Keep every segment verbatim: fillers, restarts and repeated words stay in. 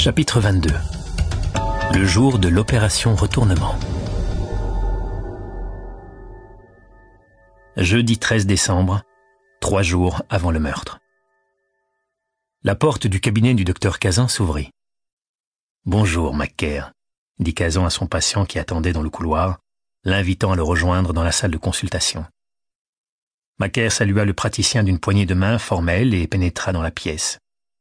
Chapitre vingt-deux. Le jour de l'opération retournement. Jeudi treize décembre, trois jours avant le meurtre. La porte du cabinet du docteur Kazan s'ouvrit. « Bonjour, Macaire », dit Kazan à son patient qui attendait dans le couloir, l'invitant à le rejoindre dans la salle de consultation. Macaire salua le praticien d'une poignée de main formelle et pénétra dans la pièce.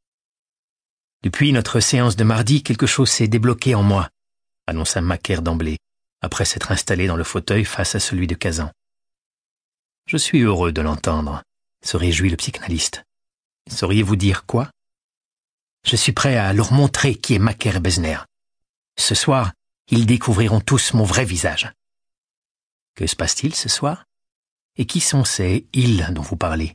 Depuis notre séance de mardi, quelque chose s'est débloqué en moi, annonça Macaire d'emblée, après s'être installé dans le fauteuil face à celui de Kazan. Je suis heureux de l'entendre, se réjouit le psychanalyste. Sauriez-vous dire quoi? Je suis prêt à leur montrer qui est Macaire Ebezner. Ce soir, ils découvriront tous mon vrai visage. Que se passe-t-il ce soir? Et qui sont ces « ils » dont vous parlez?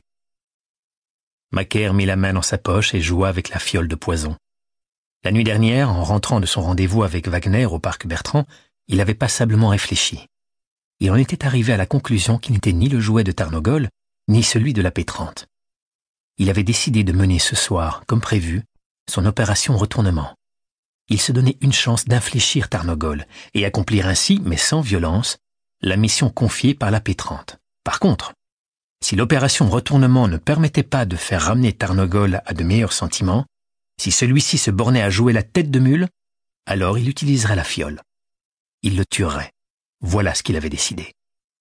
Macaire mit la main dans sa poche et joua avec la fiole de poison. La nuit dernière, en rentrant de son rendez-vous avec Wagner au parc Bertrand, il avait passablement réfléchi. Il en était arrivé à la conclusion qu'il n'était ni le jouet de Tarnogol, ni celui de la pétrante. Il avait décidé de mener ce soir, comme prévu, son opération retournement. Il se donnait une chance d'infléchir Tarnogol et accomplir ainsi, mais sans violence, la mission confiée par la pétrante. Par contre, si l'opération retournement ne permettait pas de faire ramener Tarnogol à de meilleurs sentiments, si celui-ci se bornait à jouer la tête de mule, alors il utiliserait la fiole. Il le tuerait. Voilà ce qu'il avait décidé.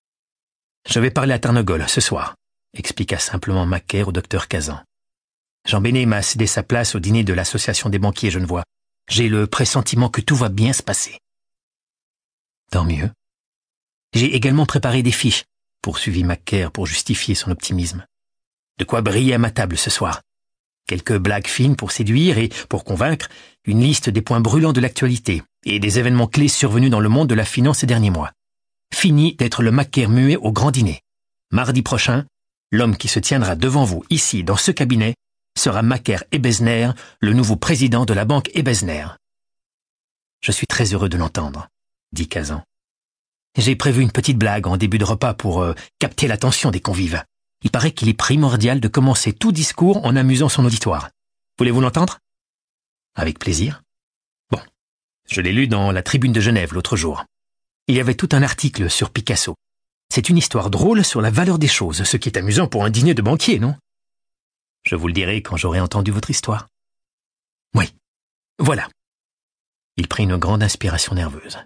« Je vais parler à Tarnogol ce soir », expliqua simplement Macaire au docteur Kazan. « Jean Bénet m'a cédé sa place au dîner de l'association des banquiers genevois. J'ai le pressentiment que tout va bien se passer. » Tant mieux. J'ai également préparé des fiches, poursuivit Macaire pour justifier son optimisme. De quoi briller à ma table ce soir. Quelques blagues fines pour séduire et, pour convaincre, une liste des points brûlants de l'actualité et des événements clés survenus dans le monde de la finance ces derniers mois. Fini d'être le Macaire muet au grand dîner. Mardi prochain, l'homme qui se tiendra devant vous ici, dans ce cabinet, sera Macaire Ebezner, le nouveau président de la banque Ebezner. Je suis très heureux de l'entendre, dit Kazan. J'ai prévu une petite blague en début de repas pour euh, capter l'attention des convives. Il paraît qu'il est primordial de commencer tout discours en amusant son auditoire. Voulez-vous l'entendre? Avec plaisir. Bon, je l'ai lu dans la Tribune de Genève l'autre jour. Il y avait tout un article sur Picasso. C'est une histoire drôle sur la valeur des choses, ce qui est amusant pour un dîner de banquier, non? Je vous le dirai quand j'aurai entendu votre histoire. Oui, voilà. Il prit une grande inspiration nerveuse.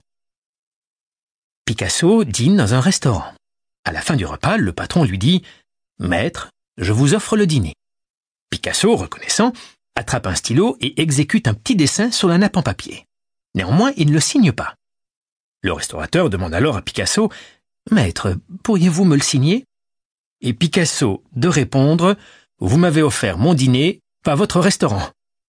Picasso dîne dans un restaurant. À la fin du repas, le patron lui dit « Maître, je vous offre le dîner. » Picasso, reconnaissant, attrape un stylo et exécute un petit dessin sur la nappe en papier. Néanmoins, il ne le signe pas. Le restaurateur demande alors à Picasso « Maître, pourriez-vous me le signer ?» Et Picasso de répondre « Vous m'avez offert mon dîner, pas votre restaurant. »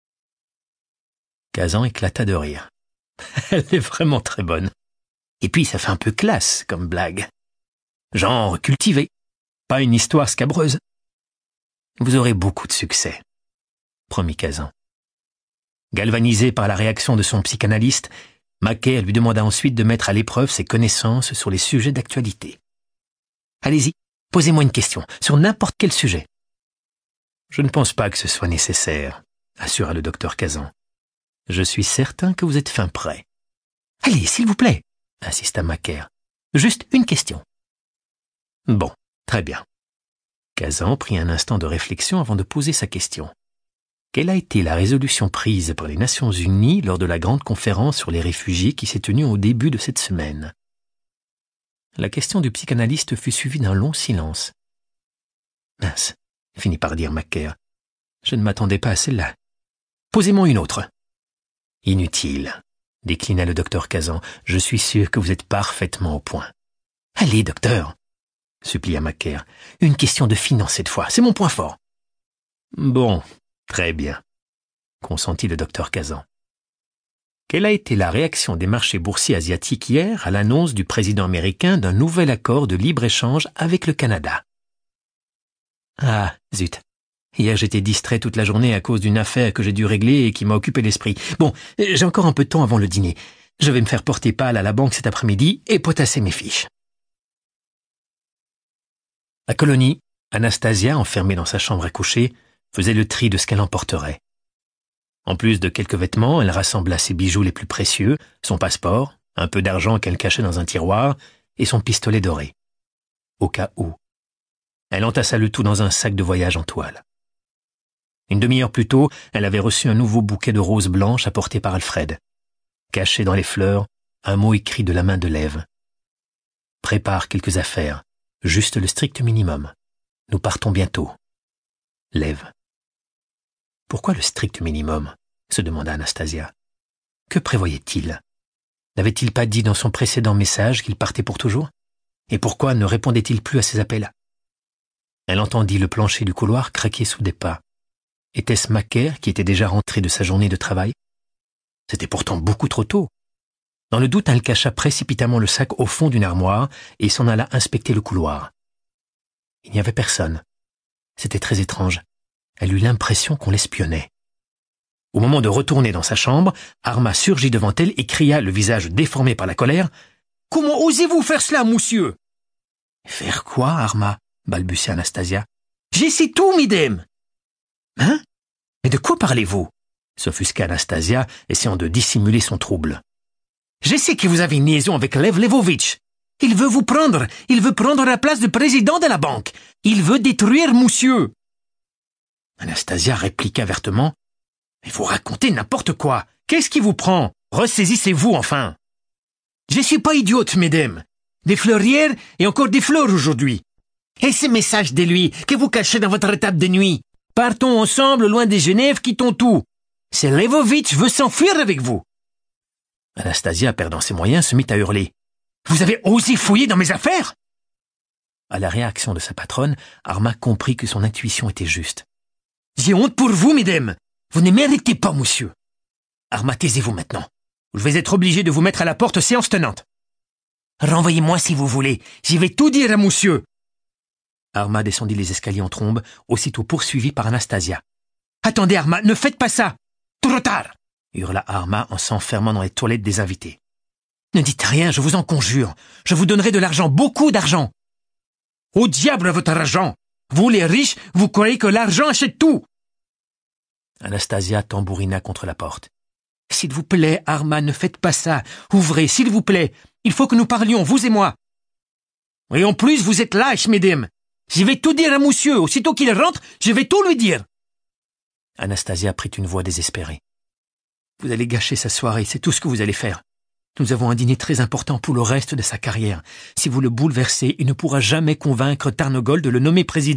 Kazan éclata de rire. Elle est vraiment très bonne. Et puis ça fait un peu classe comme blague. Genre cultivé, pas une histoire scabreuse. Vous aurez beaucoup de succès, promit Kazan. Galvanisé par la réaction de son psychanalyste, Macaire lui demanda ensuite de mettre à l'épreuve ses connaissances sur les sujets d'actualité. Allez-y, posez-moi une question, sur n'importe quel sujet. Je ne pense pas que ce soit nécessaire, assura le docteur Kazan. Je suis certain que vous êtes fin prêt. Allez, s'il vous plaît, insista Macaire. Juste une question. Bon, très bien. Kazan prit un instant de réflexion avant de poser sa question. Quelle a été la résolution prise par les Nations Unies lors de la grande conférence sur les réfugiés qui s'est tenue au début de cette semaine? La question du psychanalyste fut suivie d'un long silence. Mince, finit par dire Macaire. Je ne m'attendais pas à celle-là. Posez-moi une autre. Inutile, déclina le docteur Kazan. Je suis sûr que vous êtes parfaitement au point. Allez, docteur, supplia Macaire. Une question de finance cette fois, c'est mon point fort. Bon, très bien, consentit le docteur Kazan. Quelle a été la réaction des marchés boursiers asiatiques hier à l'annonce du président américain d'un nouvel accord de libre-échange avec le Canada? Ah, zut. Hier, j'étais distrait toute la journée à cause d'une affaire que j'ai dû régler et qui m'a occupé l'esprit. Bon, j'ai encore un peu de temps avant le dîner. Je vais me faire porter pâle à la banque cet après-midi et potasser mes fiches. À Colonie, Anastasia, enfermée dans sa chambre à coucher, faisait le tri de ce qu'elle emporterait. En plus de quelques vêtements, elle rassembla ses bijoux les plus précieux, son passeport, un peu d'argent qu'elle cachait dans un tiroir, et son pistolet doré. Au cas où. Elle entassa le tout dans un sac de voyage en toile. Une demi-heure plus tôt, elle avait reçu un nouveau bouquet de roses blanches apporté par Alfred. Caché dans les fleurs, un mot écrit de la main de Lève. « Prépare quelques affaires, juste le strict minimum. Nous partons bientôt. Lève. » Pourquoi le strict minimum ? Se demanda Anastasia. Que prévoyait-il ? N'avait-il pas dit dans son précédent message qu'il partait pour toujours ? Et pourquoi ne répondait-il plus à ses appels ? Elle entendit le plancher du couloir craquer sous des pas. Était-ce Macaire qui était déjà rentré de sa journée de travail ? C'était pourtant beaucoup trop tôt. Dans le doute, elle cacha précipitamment le sac au fond d'une armoire et s'en alla inspecter le couloir. Il n'y avait personne. C'était très étrange. Elle eut l'impression qu'on l'espionnait. Au moment de retourner dans sa chambre, Arma surgit devant elle et cria, le visage déformé par la colère, « Comment osez-vous faire cela, monsieur ?»« Faire quoi, Arma ?» balbutia Anastasia. « J'ai sais tout, midem !»« Hein ? Mais de quoi parlez-vous ?» s'offusqua Anastasia, essayant de dissimuler son trouble. « Je sais que vous avez une liaison avec Lev Levovitch. Il veut vous prendre. Il veut prendre la place de président de la banque. Il veut détruire monsieur. » Anastasia répliqua vertement. « Mais vous racontez n'importe quoi. Qu'est-ce qui vous prend ? Ressaisissez-vous enfin. »« Je suis pas idiote, mesdames. Des fleurs hier et encore des fleurs aujourd'hui. Et ces messages de lui que vous cachez dans votre table de nuit. Partons ensemble loin de Genève, quittons tout. C'est Levovitch veut s'enfuir avec vous. » Anastasia, perdant ses moyens, se mit à hurler. « Vous avez osé fouiller dans mes affaires ?» À la réaction de sa patronne, Arma comprit que son intuition était juste. « J'ai honte pour vous, mesdames. Vous ne méritez pas, monsieur. Arma, taisez-vous maintenant. Je vais être obligé de vous mettre à la porte séance tenante. Renvoyez-moi si vous voulez. Je vais tout dire à monsieur. » Arma descendit les escaliers en trombe, aussitôt poursuivi par Anastasia. « Attendez, Arma, ne faites pas ça. Trop tard !» hurla Arma en s'enfermant dans les toilettes des invités. « Ne dites rien, je vous en conjure. Je vous donnerai de l'argent, beaucoup d'argent. »« Au diable votre argent. Vous, les riches, vous croyez que l'argent achète tout. » Anastasia tambourina contre la porte. « S'il vous plaît, Arma, ne faites pas ça. Ouvrez, s'il vous plaît. Il faut que nous parlions, vous et moi. »« Et en plus, vous êtes lâches, mesdames. Je vais tout dire à monsieur. Aussitôt qu'il rentre, je vais tout lui dire. » Anastasia prit une voix désespérée. « Vous allez gâcher sa soirée, c'est tout ce que vous allez faire. Nous avons un dîner très important pour le reste de sa carrière. Si vous le bouleversez, il ne pourra jamais convaincre Tarnogol de le nommer président. »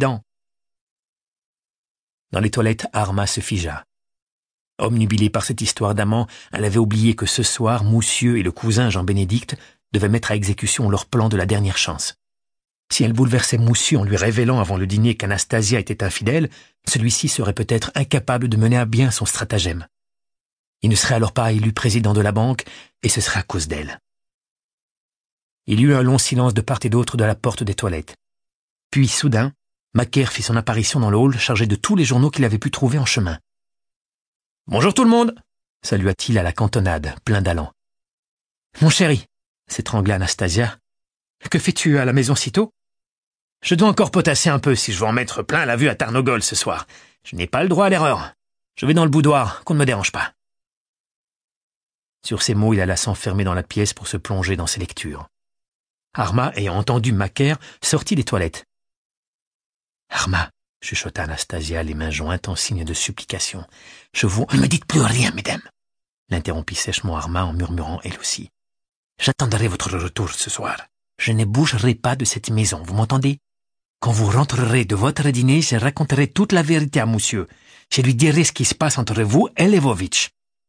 Dans les toilettes, Arma se figea. Obnubilée par cette histoire d'amant, elle avait oublié que ce soir, Moussieu et le cousin Jean-Bénédicte devaient mettre à exécution leur plan de la dernière chance. Si elle bouleversait Moussieu en lui révélant avant le dîner qu'Anastasia était infidèle, celui-ci serait peut-être incapable de mener à bien son stratagème. Il ne serait alors pas élu président de la banque, et ce serait à cause d'elle. Il y eut un long silence de part et d'autre de la porte des toilettes. Puis, soudain, Macaire fit son apparition dans le hall chargé de tous les journaux qu'il avait pu trouver en chemin. « Bonjour tout le monde !» salua-t-il à la cantonade, plein d'allant. « Mon chéri !» s'étrangla Anastasia. « Que fais-tu à la maison si tôt ? » « Je dois encore potasser un peu si je veux en mettre plein la vue à Tarnogol ce soir. Je n'ai pas le droit à l'erreur. Je vais dans le boudoir, qu'on ne me dérange pas. » Sur ces mots, il alla s'enfermer dans la pièce pour se plonger dans ses lectures. Arma, ayant entendu Macaire, sortit des toilettes. « Arma, » chuchota Anastasia, les mains jointes en signe de supplication. « Je vous... »« Ne me dites plus rien, mesdames !» l'interrompit sèchement Arma en murmurant elle aussi. « J'attendrai votre retour ce soir. Je ne bougerai pas de cette maison, vous m'entendez ? Quand vous rentrerez de votre dîner, je raconterai toute la vérité à monsieur. Je lui dirai ce qui se passe entre vous et Levovitch. »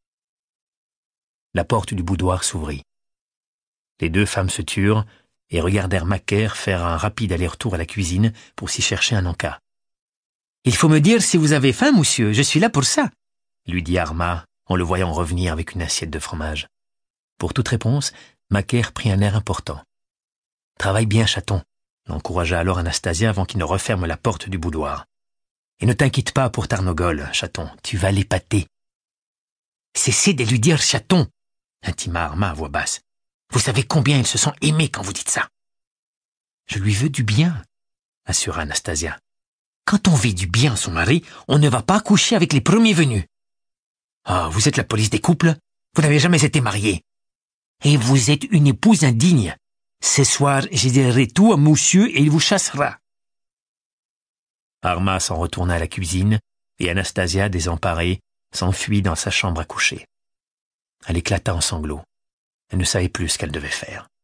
La porte du boudoir s'ouvrit. Les deux femmes se turent et regardèrent Macaire faire un rapide aller-retour à la cuisine pour s'y chercher un encas. « Il faut me dire si vous avez faim, monsieur, je suis là pour ça, » lui dit Arma en le voyant revenir avec une assiette de fromage. Pour toute réponse, Macaire prit un air important. « Travaille bien, chaton », l'encouragea alors Anastasia avant qu'il ne referme la porte du boudoir. « Et ne t'inquiète pas pour Tarnogol, chaton, tu vas l'épater. »« Cessez de lui dire chaton !» intima Arma à voix basse. « Vous savez combien il se sent aimé quand vous dites ça. »« Je lui veux du bien, » assura Anastasia. « Quand on veut du bien à son mari, on ne va pas coucher avec les premiers venus. » Ah, vous êtes la police des couples? Vous n'avez jamais été marié. Et vous êtes une épouse indigne. Ce soir, je dirai tout à monsieur et il vous chassera. Arma s'en retourna à la cuisine et Anastasia, désemparée, s'enfuit dans sa chambre à coucher. Elle éclata en sanglots. Elle ne savait plus ce qu'elle devait faire.